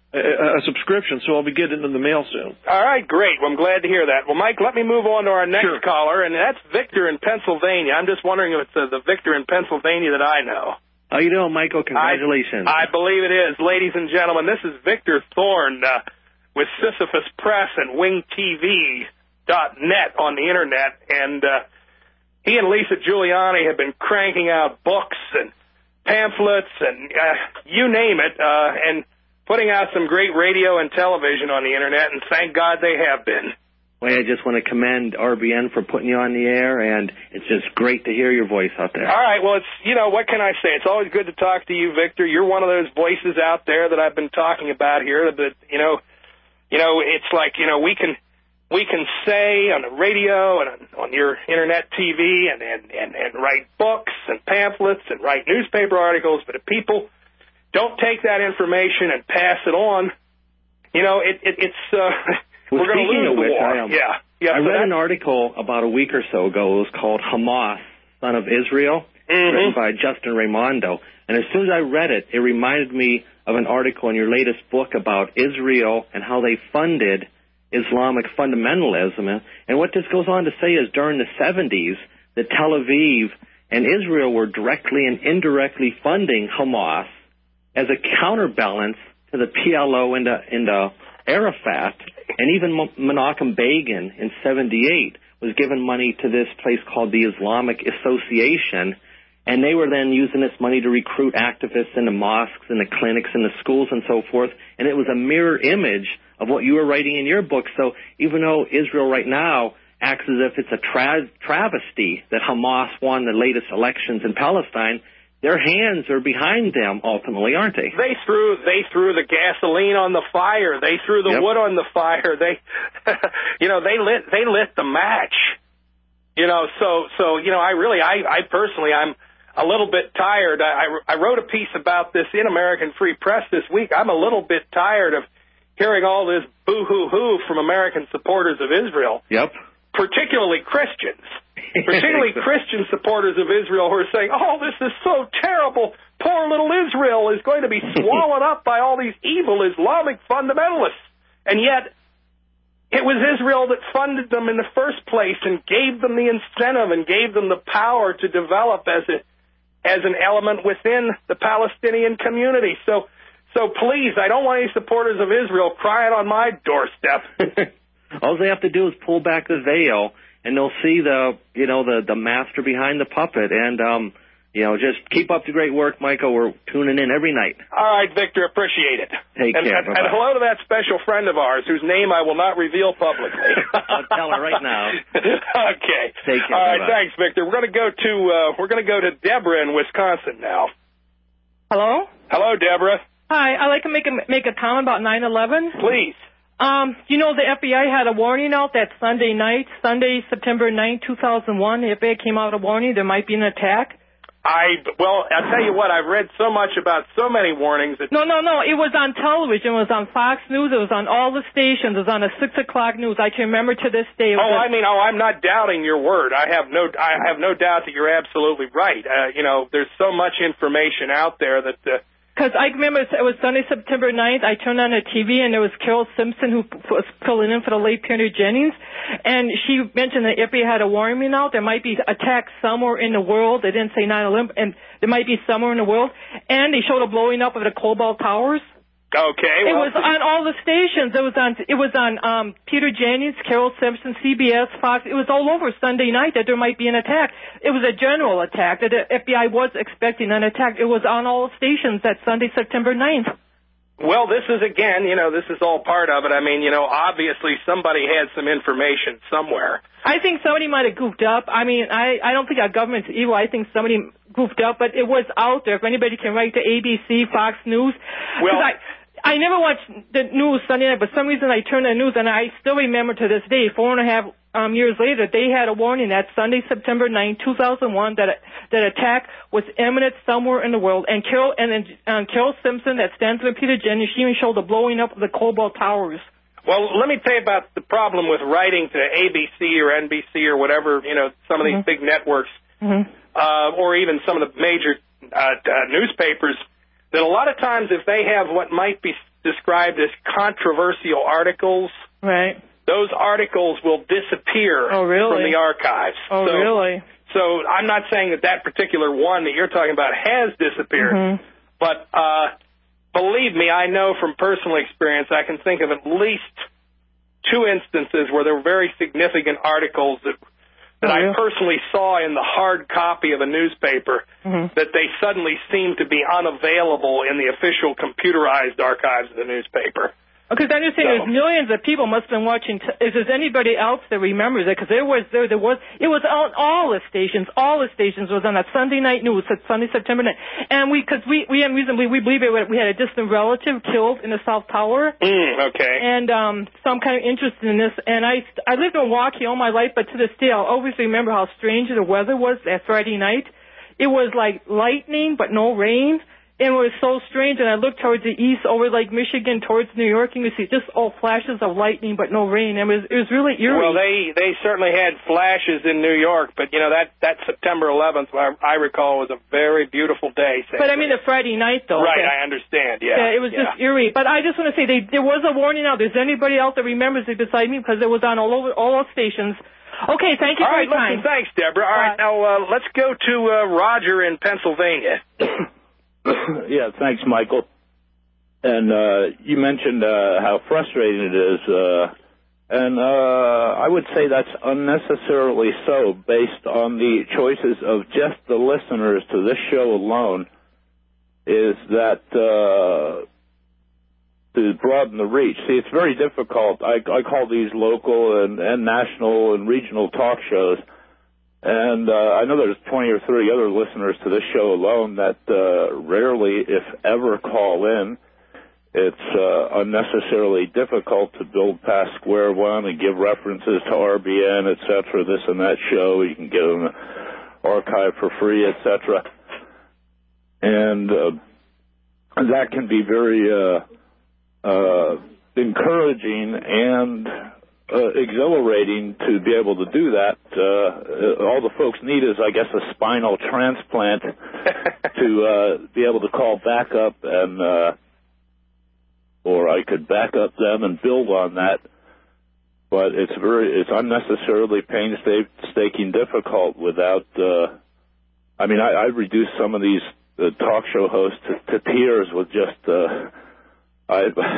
a subscription, so I'll be getting it in the mail soon. All right, great. Well, I'm glad to hear that. Well, Mike, let me move on to our next sure. caller, and that's Victor in Pennsylvania. I'm just wondering if it's uh, the Victor in Pennsylvania that I know. How you doing, Michael? Congratulations. I, I believe it is. Ladies and gentlemen, this is Victor Thorne uh, with Sisyphus Press and Wing T V dot net on the Internet, and uh, he and Lisa Giuliani have been cranking out books and pamphlets and uh, you name it, uh, and putting out some great radio and television on the Internet, and thank God they have been. Well, I just want to commend R B N for putting you on the air, and it's just great to hear your voice out there. All right, well, it's, you know, what can I say? It's always good to talk to you, Victor. You're one of those voices out there that I've been talking about here that, you know, you know, it's like, you know, we can we can say on the radio and on, on your Internet T V and, and, and, and write books and pamphlets and write newspaper articles, but if people don't take that information and pass it on, you know, it, it, it's, uh, well, we're going to lose of the which, war. I, um, yeah. yeah. I so read that, an article about a week or so ago. It was called Hamas, Son of Israel, mm-hmm. written by Justin Raimondo. And as soon as I read it, it reminded me of an article in your latest book about Israel and how they funded Islamic fundamentalism. And what this goes on to say is during the seventies, that Tel Aviv and Israel were directly and indirectly funding Hamas as a counterbalance to the P L O and the, and the Arafat, and even Menachem Begin in seventy-eight was given money to this place called the Islamic Association, and they were then using this money to recruit activists in the mosques and the clinics and the schools and so forth, and it was a mirror image of what you were writing in your book. So even though Israel right now acts as if it's a tra- travesty that Hamas won the latest elections in Palestine, their hands are behind them ultimately, aren't they? They threw they threw the gasoline on the fire. They threw the yep. wood on the fire. They, you know, they lit they lit the match. You know, so so you know, I really I I personally I'm a little bit tired. I I wrote a piece about this in American Free Press this week. I'm a little bit tired of hearing all this boo-hoo-hoo from American supporters of Israel. Yep. Particularly Christians. Particularly Christian supporters of Israel who are saying, oh, this is so terrible. Poor little Israel is going to be swallowed up by all these evil Islamic fundamentalists. And yet, it was Israel that funded them in the first place and gave them the incentive and gave them the power to develop as a, as an element within the Palestinian community. So, so please, I don't want any supporters of Israel crying on my doorstep. All they have to do is pull back the veil, and they'll see the, you know, the, the master behind the puppet. And, um, you know, just keep up the great work, Michael. We're tuning in every night. All right, Victor, appreciate it. Take and, care. And, and hello to that special friend of ours whose name I will not reveal publicly. I'll tell her right now. Okay. Take care. All right, bye-bye. thanks, Victor. We're going to go to uh, we're going to go to Deborah in Wisconsin now. Hello. Hello, Deborah. Hi. I'd like to make a make a comment about nine eleven. Please. Um, you know, the F B I had a warning out that Sunday night, Sunday, September ninth, two thousand one. The F B I came out with a warning there might be an attack. I, well, I'll tell you what, I've read so much about so many warnings. That no, no, no, it was on television. It was on Fox News. It was on all the stations. It was on the six o'clock news. I can remember to this day. Oh, a, I mean, oh, I'm not doubting your word. I have no, I have no doubt that you're absolutely right. Uh, you know, there's so much information out there that, uh, Because I remember it was Sunday, September ninth. I turned on the T V, and there was Carol Simpson who was filling in for the late Peter Jennings. And she mentioned that F B I had a warning out. There might be attacks somewhere in the world. They didn't say nine eleven, and there might be somewhere in the world. And they showed a blowing up of the Cobalt Towers. Okay. It well, was on all the stations. It was on It was on um, Peter Jennings, Carol Simpson, C B S, Fox. It was all over Sunday night that there might be an attack. It was a general attack. That the F B I was expecting an attack. It was on all stations that Sunday, September ninth. Well, this is, again, you know, this is all part of it. I mean, you know, obviously somebody had some information somewhere. I think somebody might have goofed up. I mean, I, I don't think our government's evil. I think somebody goofed up, but it was out there. If anybody can write to A B C, Fox News. Well, I, I never watched the news Sunday night, but for some reason I turned on the news, and I still remember to this day, four and a half um, years later, they had a warning that Sunday, September ninth, two thousand one, that that attack was imminent somewhere in the world. And Carol and then um, Carol Simpson, that stands for Peter Jennings, she even showed the blowing up of the Cobalt Towers. Well, let me tell you about the problem with writing to A B C or N B C or whatever, you know, some of these mm-hmm. big networks, mm-hmm. uh, or even some of the major uh, uh, newspapers, that a lot of times if they have what might be described as controversial articles, right, those articles will disappear oh, really? from the archives. Oh, so, really? So I'm not saying that that particular one that you're talking about has disappeared, mm-hmm. but uh, believe me, I know from personal experience, I can think of at least two instances where there were very significant articles that that oh, I personally saw in the hard copy of a newspaper mm-hmm. that they suddenly seemed to be unavailable in the official computerized archives of the newspaper. Because I understand so. There's millions of people must have been watching. T- if there's anybody else that remembers it, because there was there there was it was on all the stations. All the stations was on that Sunday night news, Sunday September ninth, and we because we we unreasonably we believe it we had a distant relative killed in the South Tower. Mm, okay. And um, so I'm kind of interested in this. And I I lived in Milwaukee all my life, but to this day I'll always remember how strange the weather was that Friday night. It was like lightning, but no rain. And it was so strange, and I looked towards the east, over Lake Michigan, towards New York, and you see just all flashes of lightning, but no rain. And it was, it was really eerie. Well, they they certainly had flashes in New York, but, you know, that, that September eleventh, I, I recall, was a very beautiful day. But, I mean, the Friday night, though. Right, okay. I understand, yeah. Yeah, it was yeah. just eerie. But I just want to say, they, there was a warning out. There's anybody else that remembers it beside me, because it was on all over all our stations. Okay, thank you all for right, your time. Listen, thanks, Deborah. All right, now uh, let's go to uh, Roger in Pennsylvania. Yeah, thanks, Michael. And uh, you mentioned uh, how frustrating it is, uh, and uh, I would say that's unnecessarily so, based on the choices of just the listeners to this show alone, is that uh, to broaden the reach. See, it's very difficult. I, I call these local and, and national and regional talk shows. And uh, I know there's twenty or thirty other listeners to this show alone that uh, rarely, if ever, call in. It's uh, unnecessarily difficult to build past square one and give references to R B N, et cetera, this and that show. You can get them archived for free, et cetera. And uh, that can be very uh, uh, encouraging and Uh, exhilarating to be able to do that. Uh, all the folks need is, I guess, a spinal transplant to uh, be able to call back up, and uh, or I could back up them and build on that. But it's very, it's unnecessarily painstaking difficult without. Uh, I mean, I, I reduced some of these uh, talk show hosts to, to tears with just. Uh, I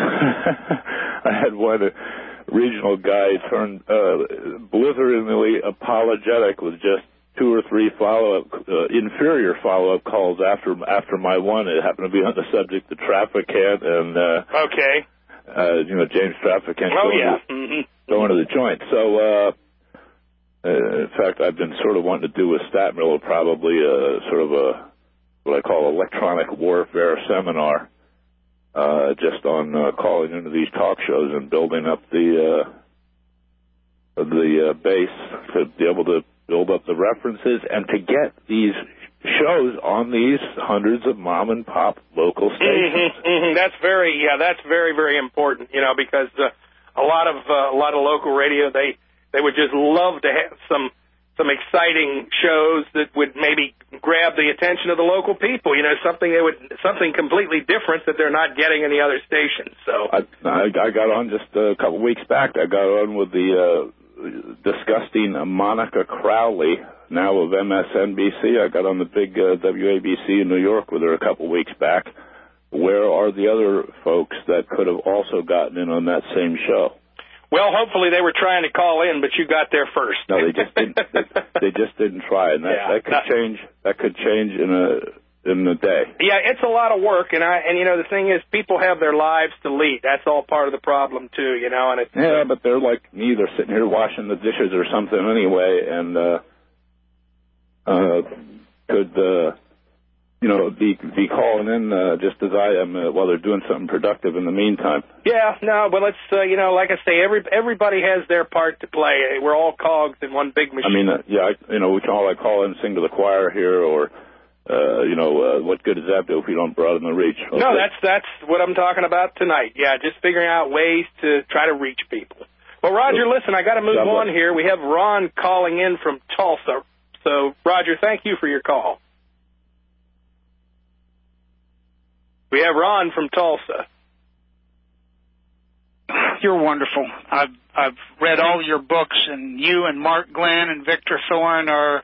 I had one. Uh, regional guy turned uh, blitheringly apologetic with just two or three follow-up, uh, inferior follow-up calls after after my one. It happened to be on the subject of Traficant and, uh, okay. uh, you know, James Traficant oh, going, yeah. to, mm-hmm. going to the joint. So, uh, uh, in fact, I've been sort of wanting to do with Statmiller probably a, sort of a, what I call electronic warfare seminar. Uh, just on uh, calling into these talk shows and building up the uh, the uh, base to be able to build up the references and to get these shows on these hundreds of mom and pop local stations. Mm-hmm, mm-hmm. That's very yeah, that's very very important. You know, because uh, a lot of uh, a lot of local radio they they would just love to have some. some exciting shows that would maybe grab the attention of the local people, you know, something they would, something completely different that they're not getting in the other stations. So I, I, I got on just a couple weeks back. I got on with the uh, disgusting Monica Crowley, now of M S N B C. I got on the big uh, W A B C in New York with her a couple weeks back. Where are the other folks that could have also gotten in on that same show? Well, hopefully they were trying to call in, but you got there first. No, they just didn't. they, they just didn't try, and that, yeah, that could not, change. That could change in a in a day. Yeah, it's a lot of work, and I and you know the thing is, people have their lives to lead. That's all part of the problem too, you know. And it's yeah, but they're like me. They're sitting here washing the dishes or something anyway, and uh, uh, could uh, you know, be be calling in uh, just as I am uh, while they're doing something productive in the meantime. Yeah, no, but let's, uh, you know, like I say, every everybody has their part to play. We're all cogs in one big machine. I mean, uh, yeah, I, you know, we can all like call in and sing to the choir here, or, uh, you know, uh, what good does that do if we don't broaden the reach? Okay. No, that's that's what I'm talking about tonight. Yeah, just figuring out ways to try to reach people. Well, Roger, listen, I got to move on here. We have Ron calling in from Tulsa. So, Roger, thank you for your call. We have Ron from Tulsa. You're wonderful. I've I've read all your books, and you and Mark Glenn and Victor Thorne are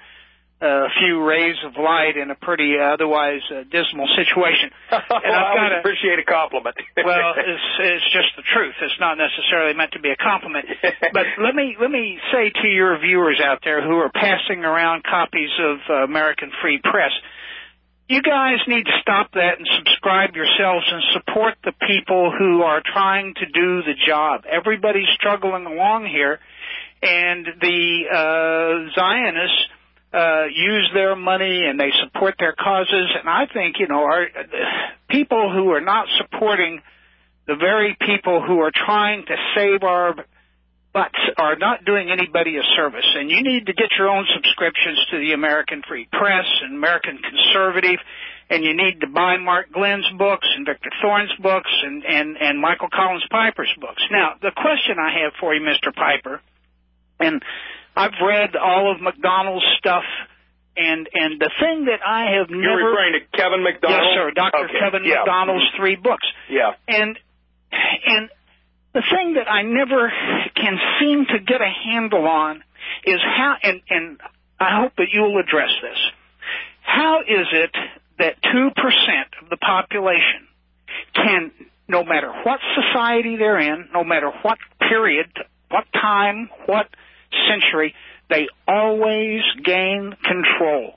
a few rays of light in a pretty uh, otherwise uh, dismal situation. And well, I've I got would appreciate a compliment. Well, it's it's just the truth. It's not necessarily meant to be a compliment. But let me let me say to your viewers out there who are passing around copies of uh, American Free Press, you guys need to stop that and subscribe yourselves and support the people who are trying to do the job. Everybody's struggling along here, and the uh, Zionists uh, use their money and they support their causes. And I think, you know, our people who are not supporting the very people who are trying to save our butts are not doing anybody a service. And you need to get your own subscriptions to the American Free Press and American Conservative, and you need to buy Mark Glenn's books and Victor Thorne's books and, and, and Michael Collins Piper's books. Now, the question I have for you, Mister Piper, and I've read all of McDonald's stuff, and, and the thing that I have You're never... You're referring to Kevin McDonald? Yes, sir, Doctor Okay. Kevin Yeah. McDonald's three books. Yeah. And and... The thing that I never can seem to get a handle on is how, and, and I hope that you'll address this, how is it that two percent of the population can, no matter what society they're in, no matter what period, what time, what century, they always gain control?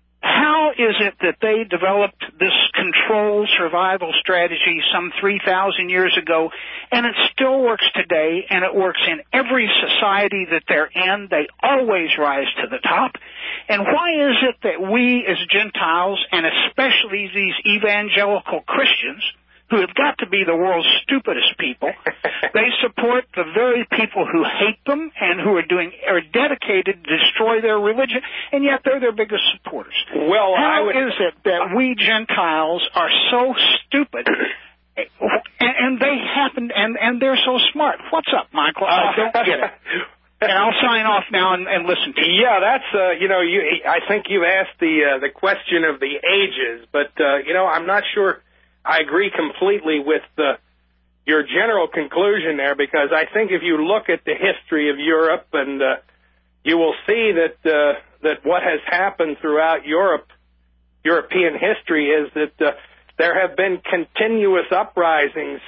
How is it that they developed this control survival strategy some three thousand years ago, and it still works today, and it works in every society that they're in? They always rise to the top. And why is it that we as Gentiles, and especially these evangelical Christians, who have got to be the world's stupidest people, they support the very people who hate them and who are doing are dedicated to destroy their religion, and yet they're their biggest supporters. Well, how I would... is it that we Gentiles are so stupid, and, and they happen, and, and they're so smart? What's up, Michael? I don't get it. And I'll sign off now and, and listen to you. Yeah, that's, uh, you know, you, I think you've asked the, uh, the question of the ages, but, uh, you know, I'm not sure I agree completely with uh, your general conclusion there, because I think if you look at the history of Europe, and uh, you will see that uh, that what has happened throughout Europe, European history, is that uh, there have been continuous uprisings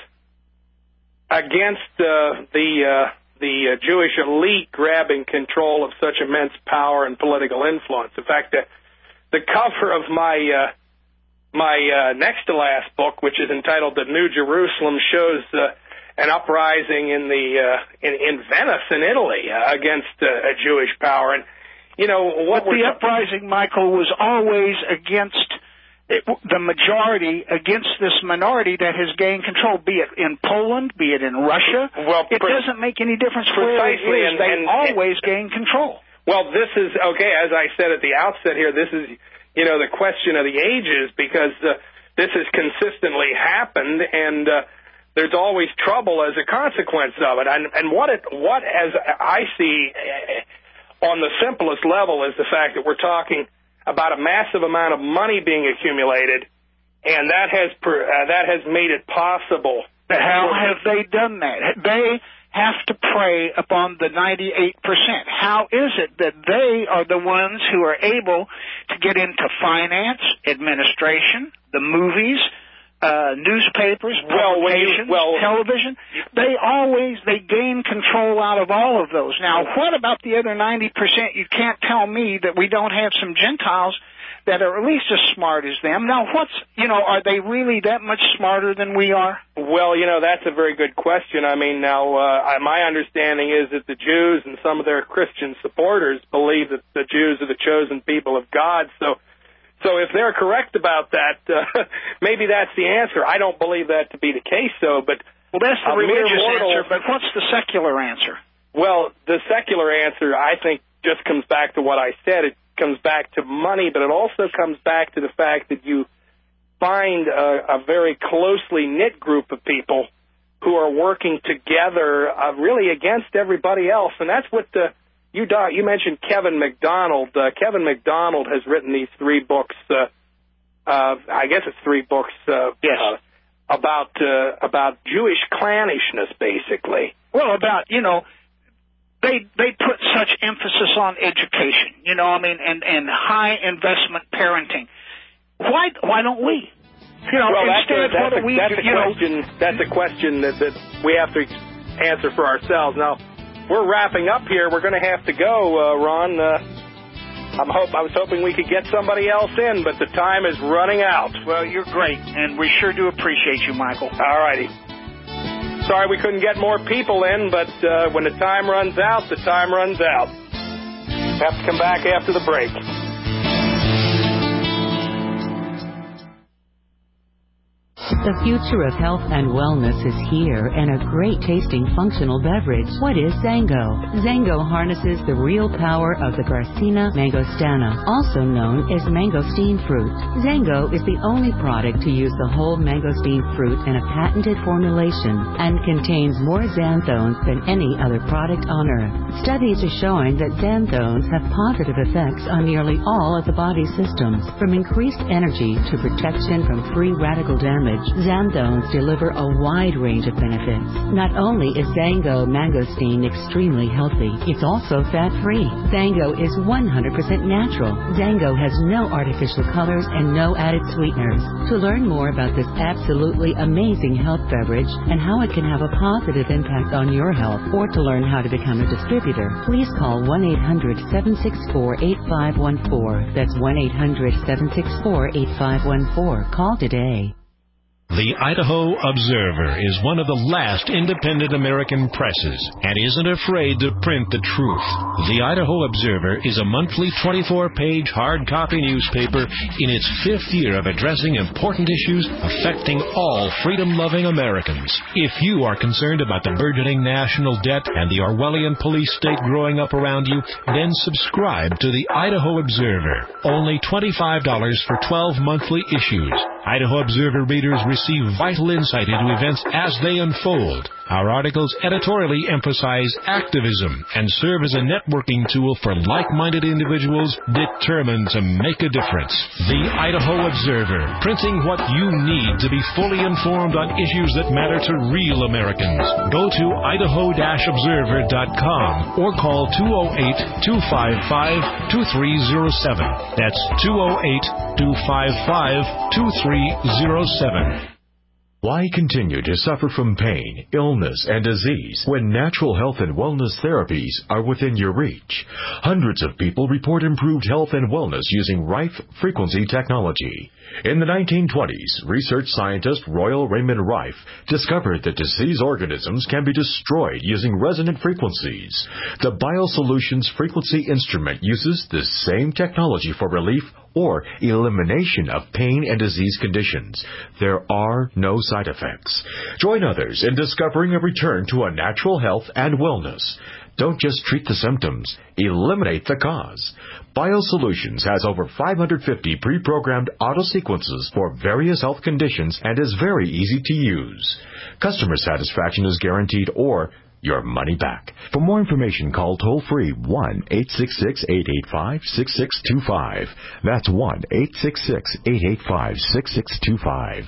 against uh, the uh, the uh, Jewish elite grabbing control of such immense power and political influence. In fact, uh, the cover of my uh, My uh, next to last book, which is entitled "The New Jerusalem," shows uh, an uprising in the uh, in, in Venice, in Italy, uh, against uh, a Jewish power. And you know what? But the uprising, Michael, was always against it, the majority, against this minority that has gained control. Be it in Poland, be it in Russia. Well, it doesn't make any difference where it is. And, they and, always and, gain control. Well, this is okay. As I said at the outset here, this is, you know, the question of the ages, because uh, this has consistently happened, and uh, there's always trouble as a consequence of it. And, and what it, what as I see uh, on the simplest level is the fact that we're talking about a massive amount of money being accumulated, and that has per, uh, that has made it possible. How have they done that? They have to prey upon the ninety-eight percent. How is it that they are the ones who are able to get into finance, administration, the movies, uh, newspapers, publications, well, well, television? They always, they gain control out of all of those. Now, what about the other ninety percent? You can't tell me that we don't have some Gentiles that are at least as smart as them. Now, what's, you know, are they really that much smarter than we are? Well, you know, that's a very good question. I mean, now, uh, my understanding is that the Jews and some of their Christian supporters believe that the Jews are the chosen people of God. So So if they're correct about that, uh, maybe that's the answer. I don't believe that to be the case, though. But well, that's the a mere religious mortal, answer. But what's the secular answer? Well, the secular answer, I think, just comes back to what I said. It comes back to money, but it also comes back to the fact that you find a, a very closely knit group of people who are working together uh, really against everybody else. And that's what the, you, you mentioned Kevin McDonald. Uh, Kevin McDonald has written these three books, uh, uh, I guess it's three books, uh, yes. uh, about, uh, about Jewish clannishness, basically. Well, about, you know, They they put such emphasis on education, you know, I mean, and, and high investment parenting. Why why don't we? You know, well, instead, that's a, that's what do a, we that's do? A you question, know, that's a question that, that we have to answer for ourselves. Now, we're wrapping up here. We're going to have to go, uh, Ron. Uh, I'm hope I was hoping we could get somebody else in, but the time is running out. Well, you're great, and we sure do appreciate you, Michael. All righty. Sorry we couldn't get more people in, but uh, when the time runs out, the time runs out. Have to come back after the break. The future of health and wellness is here, and a great tasting functional beverage. What is Zango? Zango harnesses the real power of the Garcinia mangostana, also known as mangosteen fruit. Zango is the only product to use the whole mangosteen fruit in a patented formulation and contains more xanthones than any other product on earth. Studies are showing that xanthones have positive effects on nearly all of the body's systems, from increased energy to protection from free radical damage. Xanthones deliver a wide range of benefits. Not only is Zango mangosteen extremely healthy, it's also fat-free. Zango is one hundred percent natural. Zango has no artificial colors and no added sweeteners. To learn more about this absolutely amazing health beverage and how it can have a positive impact on your health, or to learn how to become a distributor, please call one eight hundred seven six four eight five one four. That's one eight hundred seven six four eight five one four. Call today. The Idaho Observer is one of the last independent American presses and isn't afraid to print the truth. The Idaho Observer is a monthly twenty-four page hard copy newspaper in its fifth year of addressing important issues affecting all freedom-loving Americans. If you are concerned about the burgeoning national debt and the Orwellian police state growing up around you, then subscribe to the Idaho Observer. Only twenty-five dollars for twelve monthly issues. Idaho Observer readers receive vital insight into events as they unfold. Our articles editorially emphasize activism and serve as a networking tool for like-minded individuals determined to make a difference. The Idaho Observer, printing what you need to be fully informed on issues that matter to real Americans. Go to idaho dash observer dot com or call two oh eight, two five five, two three oh seven. That's two oh eight, two five five, two three oh seven. Why continue to suffer from pain, illness, and disease when natural health and wellness therapies are within your reach? Hundreds of people report improved health and wellness using Rife frequency technology. In the nineteen twenties, research scientist Royal Raymond Rife discovered that diseased organisms can be destroyed using resonant frequencies. The BioSolutions frequency instrument uses the same technology for relief or elimination of pain and disease conditions. There are no side effects. Join others in discovering a return to a natural health and wellness. Don't just treat the symptoms, eliminate the cause. BioSolutions has over five hundred fifty pre-programmed auto-sequences for various health conditions and is very easy to use. Customer satisfaction is guaranteed or your money back. For more information, call toll-free one eight six six, eight eight five, six six two five. That's one eight six six, eight eight five, six six two five.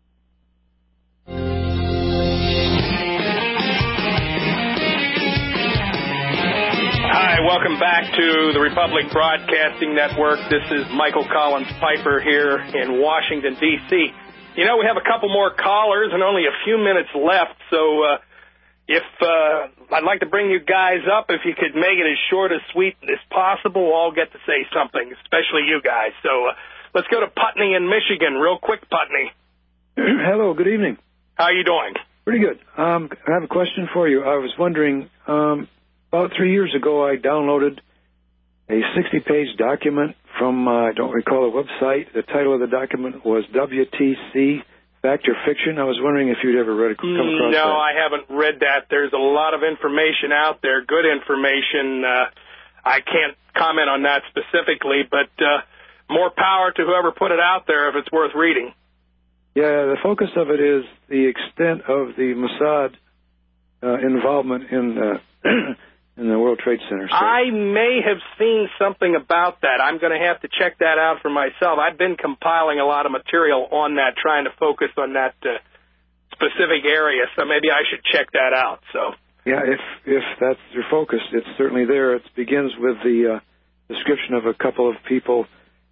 Hi, welcome back to the Republic Broadcasting Network. This is Michael Collins Piper here in Washington, D C You know, we have a couple more callers and only a few minutes left, so uh, if uh, I'd like to bring you guys up, if you could make it as short as sweet as possible, we'll all get to say something, especially you guys. So uh, let's go to Putney in Michigan, real quick, Putney. Hello, good evening. How are you doing? Pretty good. Um, I have a question for you. I was wondering, um, about three years ago I downloaded a sixty-page document from, uh, I don't recall the website. The title of the document was W T C, Fact or Fiction. I was wondering if you'd ever read it, come across no, that. I haven't read that. There's a lot of information out there, good information. Uh, I can't comment on that specifically, but uh, more power to whoever put it out there if it's worth reading. Yeah, the focus of it is the extent of the Mossad uh, involvement in uh, in the World Trade Center. So. I may have seen something about that. I'm going to have to check that out for myself. I've been compiling a lot of material on that, trying to focus on that uh, specific area, so maybe I should check that out. So. Yeah, if if that's your focus, it's certainly there. It begins with the uh, description of a couple of people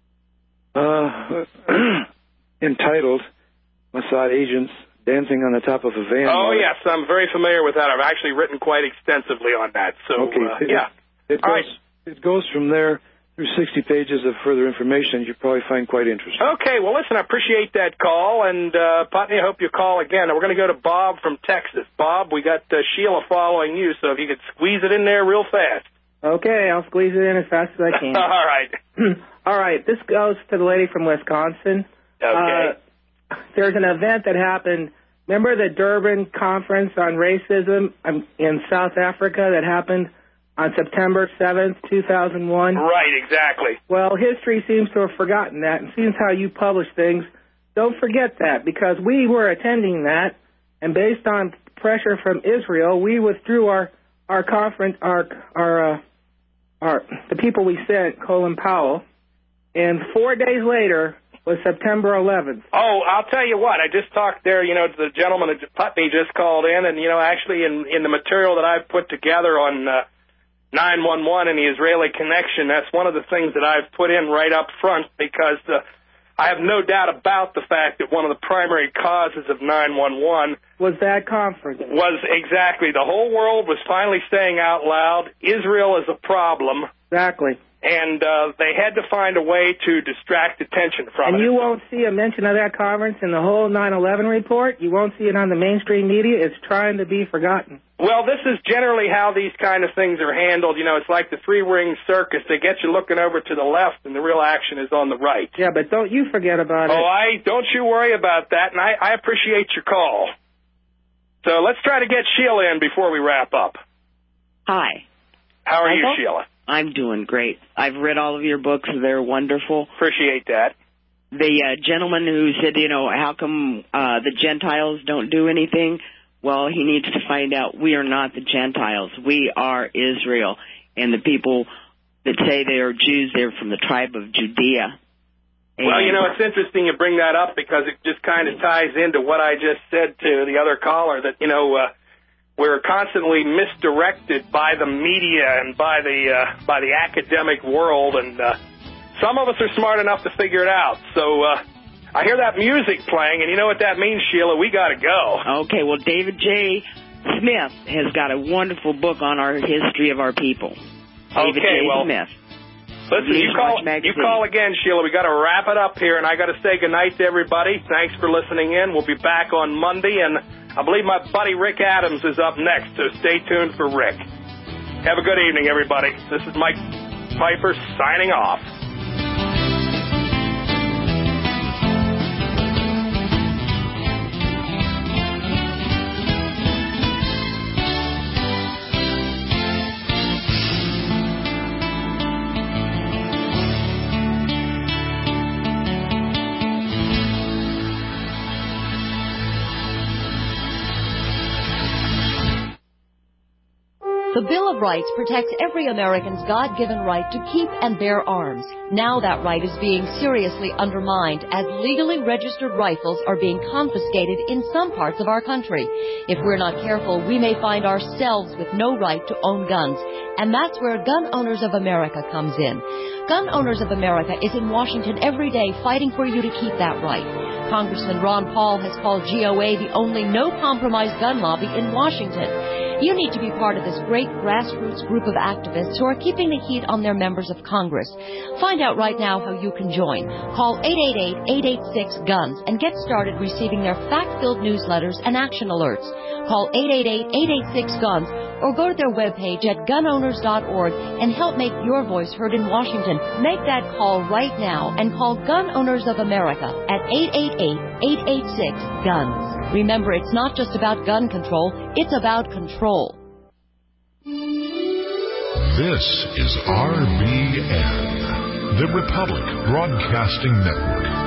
uh, entitled Mossad agents dancing on the top of a van. Oh, yes, I'm very familiar with that. I've actually written quite extensively on that. So, okay. uh, it, yeah. It goes, right. it goes from there through sixty pages of further information you probably find quite interesting. Okay, well, listen, I appreciate that call, and, uh, Putney, I hope you call again. We're going to go to Bob from Texas. Bob, we got uh, Sheila following you, so if you could squeeze it in there real fast. Okay, I'll squeeze it in as fast as I can. All right. All right, this goes to the lady from Wisconsin. Okay. Uh, There's an event that happened. Remember the Durban Conference on Racism in South Africa that happened on September seventh, two thousand one? Right, exactly. Well, history seems to have forgotten that, and seems how you publish things, don't forget that, because we were attending that, and based on pressure from Israel, we withdrew our our conference, our our uh, our the people we sent, Colin Powell, and four days later was September eleventh. Oh, I'll tell you what. I just talked there, you know, to the gentleman at Putney just called in, and, you know, actually in, in the material that I've put together on uh, nine one one and the Israeli connection, that's one of the things that I've put in right up front, because uh, I have no doubt about the fact that one of the primary causes of nine one one was that conference. Was exactly. The whole world was finally saying out loud, Israel is a problem. Exactly. And uh, they had to find a way to distract attention from and it. And you won't see a mention of that conference in the whole nine eleven report. You won't see it on the mainstream media. It's trying to be forgotten. Well, this is generally how these kind of things are handled. You know, it's like the three-ring circus. They get you looking over to the left, and the real action is on the right. Yeah, but don't you forget about oh, it. Oh, I don't you worry about that, and I, I appreciate your call. So let's try to get Sheila in before we wrap up. Hi. How are Michael? you, Sheila? I'm doing great. I've read all of your books. They're wonderful. Appreciate that. The uh, gentleman who said, you know, how come uh, the Gentiles don't do anything? Well, he needs to find out we are not the Gentiles. We are Israel. And the people that say they are Jews, they're from the tribe of Judea. And well, you know, it's interesting you bring that up, because it just kind of ties into what I just said to the other caller, that, you know, uh, we're constantly misdirected by the media and by the uh, by the academic world, and uh, some of us are smart enough to figure it out. So uh, I hear that music playing, and you know what that means, Sheila? We got to go. Okay, well, David J. Smith has got a wonderful book on our history of our people. David okay, J. well, Smith. Listen, you call, you call again, Sheila. We got to wrap it up here, and I got to say goodnight to everybody. Thanks for listening in. We'll be back on Monday, and I believe my buddy Rick Adams is up next, so stay tuned for Rick. Have a good evening, everybody. This is Mike Piper signing off. The Bill of Rights protects every American's God-given right to keep and bear arms. Now that right is being seriously undermined as legally registered rifles are being confiscated in some parts of our country. If we're not careful, we may find ourselves with no right to own guns, and that's where Gun Owners of America comes in. Gun Owners of America is in Washington every day fighting for you to keep that right. Congressman Ron Paul has called G O A the only no-compromise gun lobby in Washington. You need to be part of this great grassroots group of activists who are keeping the heat on their members of Congress. Find out right now how you can join. Call eight eight eight, eight eight six, GUNS and get started receiving their fact-filled newsletters and action alerts. Call eight eight eight, eight eight six, GUNS or go to their webpage at gun owners dot org and help make your voice heard in Washington. Make that call right now and call Gun Owners of America at eight eight eight, eight eight six, GUNS. Remember, it's not just about gun control, it's about control. This is R B N, the Republic Broadcasting Network.